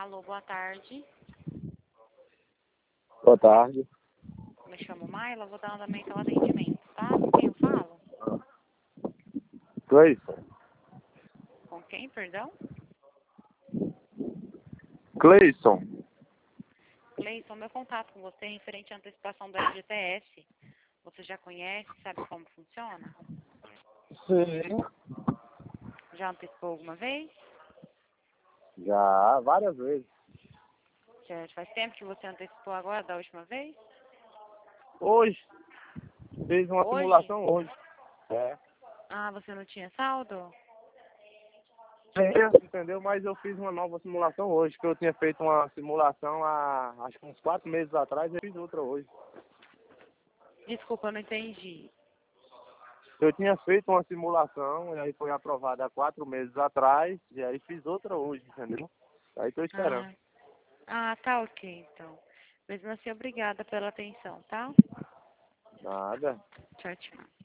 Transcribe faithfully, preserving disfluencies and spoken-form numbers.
Alô, boa tarde. Boa tarde. Me chamo Maila, vou dar andamento ao atendimento, tá? Com quem eu falo? Cleison. Com quem, perdão? Cleison. Cleison, meu contato com você é referente à antecipação do F G T S. Você já conhece, sabe como funciona? Sim. Já antecipou alguma vez? Já, várias vezes. Certo. Faz tempo que você antecipou agora da última vez? Hoje. Fiz uma Hoje? simulação hoje. É. Ah, você não tinha saldo? Sim, entendeu? Mas eu fiz uma nova simulação hoje, que eu tinha feito uma simulação há, acho que uns quatro meses atrás, e eu fiz outra hoje. Desculpa, eu não entendi. Eu tinha feito uma simulação, e aí foi aprovada há quatro meses atrás, e aí fiz outra hoje, entendeu? Aí tô esperando. Ah, ah, tá ok, então. Mesmo assim, obrigada pela atenção, tá? Nada. Tchau, tchau.